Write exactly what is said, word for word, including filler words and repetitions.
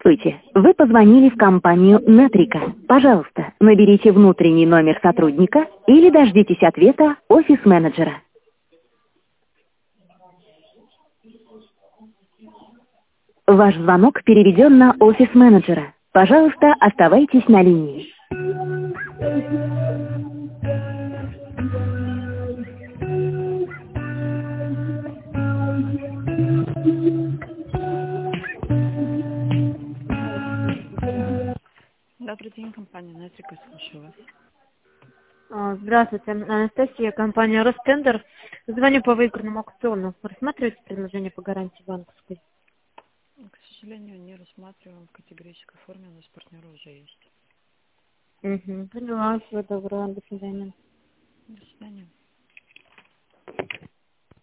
Здравствуйте. Вы позвонили в компанию Нетрика. Пожалуйста, наберите внутренний номер сотрудника или дождитесь ответа офис-менеджера. Ваш звонок переведен на офис-менеджера. Пожалуйста, оставайтесь на линии. Добрый день, компания Нетрика, слушаю вас. А, Здравствуйте, Анастасия, компания Ростендер. Звоню по выигранному аукциону. Рассматриваете предложение по гарантии банковской? К сожалению, не рассматриваем в категорической форме, у нас партнеры уже есть. Угу. Поняла, всего доброго, до свидания. До свидания.